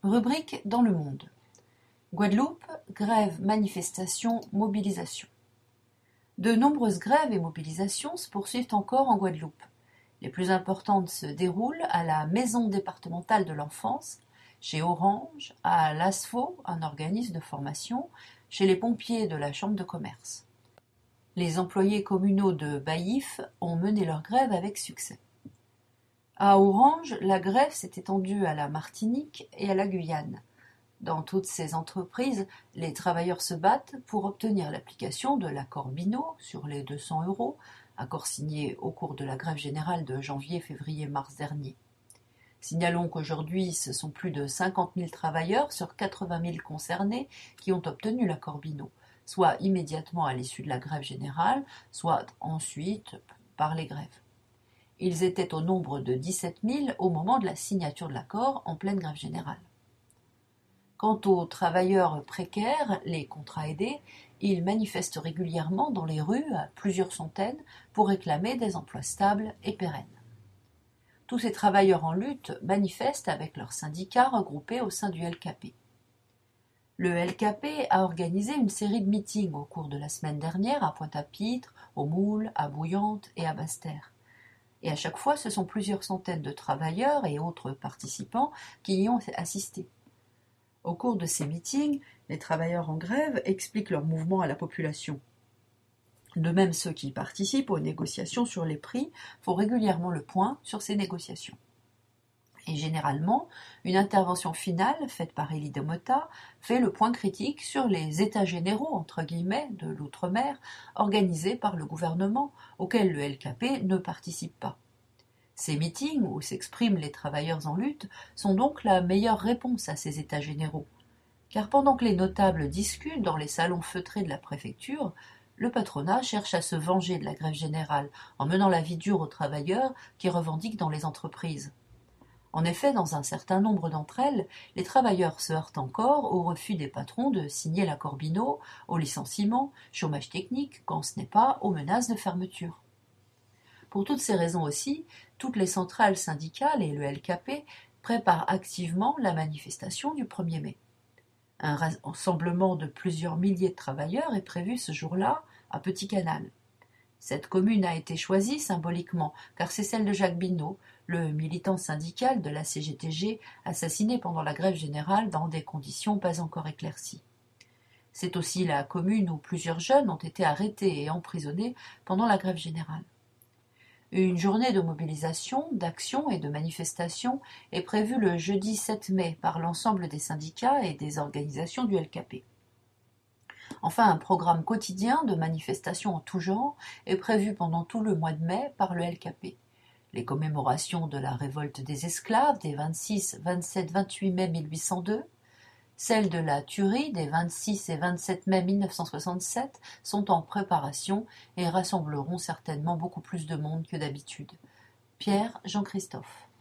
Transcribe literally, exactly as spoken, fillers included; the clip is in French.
Rubrique dans le monde. Guadeloupe, grève, manifestation, mobilisation. De nombreuses grèves et mobilisations se poursuivent encore en Guadeloupe. Les plus importantes se déroulent à la Maison départementale de l'enfance, chez Orange, à l'ASFO, un organisme de formation, chez les pompiers de la Chambre de commerce. Les employés communaux de Baïf ont mené leur grève avec succès. À Orange, la grève s'est étendue à la Martinique et à la Guyane. Dans toutes ces entreprises, les travailleurs se battent pour obtenir l'application de l'accord Binot sur les deux cents euros, accord signé au cours de la grève générale de janvier, février, mars dernier. Signalons qu'aujourd'hui, ce sont plus de cinquante mille travailleurs sur quatre-vingt mille concernés qui ont obtenu l'accord Binot, soit immédiatement à l'issue de la grève générale, soit ensuite par les grèves. Ils étaient au nombre de dix-sept mille au moment de la signature de l'accord en pleine grève générale. Quant aux travailleurs précaires, les contrats aidés, ils manifestent régulièrement dans les rues à plusieurs centaines pour réclamer des emplois stables et pérennes. Tous ces travailleurs en lutte manifestent avec leurs syndicats regroupés au sein du L K P. Le L K P a organisé une série de meetings au cours de la semaine dernière à Pointe-à-Pitre, au Moule, à Bouillante et à Basse-Terre. Et à chaque fois, ce sont plusieurs centaines de travailleurs et autres participants qui y ont assisté. Au cours de ces meetings, les travailleurs en grève expliquent leur mouvement à la population. De même, ceux qui participent aux négociations sur les prix font régulièrement le point sur ces négociations. Et généralement, une intervention finale, faite par Élie Demota, fait le point critique sur les états généraux, entre guillemets, de l'outre-mer, organisés par le gouvernement, auxquels le L K P ne participe pas. Ces meetings, où s'expriment les travailleurs en lutte, sont donc la meilleure réponse à ces états généraux. Car pendant que les notables discutent dans les salons feutrés de la préfecture, le patronat cherche à se venger de la grève générale en menant la vie dure aux travailleurs qui revendiquent dans les entreprises. En effet, dans un certain nombre d'entre elles, les travailleurs se heurtent encore au refus des patrons de signer l'accord Binot, au licenciement, chômage technique, quand ce n'est pas aux menaces de fermeture. Pour toutes ces raisons aussi, toutes les centrales syndicales et le L K P préparent activement la manifestation du premier mai. Un rassemblement de plusieurs milliers de travailleurs est prévu ce jour-là à Petit-Canal. Cette commune a été choisie symboliquement car c'est celle de Jacques Binot, le militant syndical de la C G T G, assassiné pendant la grève générale dans des conditions pas encore éclaircies. C'est aussi la commune où plusieurs jeunes ont été arrêtés et emprisonnés pendant la grève générale. Une journée de mobilisation, d'action et de manifestation est prévue le jeudi sept mai par l'ensemble des syndicats et des organisations du L K P. Enfin, un programme quotidien de manifestations en tout genre est prévu pendant tout le mois de mai par le L K P. Les commémorations de la révolte des esclaves des vingt-six, vingt-sept, vingt-huit mai mille huit cent deux, celles de la tuerie des vingt-six et vingt-sept mai mille neuf cent soixante-sept sont en préparation et rassembleront certainement beaucoup plus de monde que d'habitude. Pierre Jean-Christophe.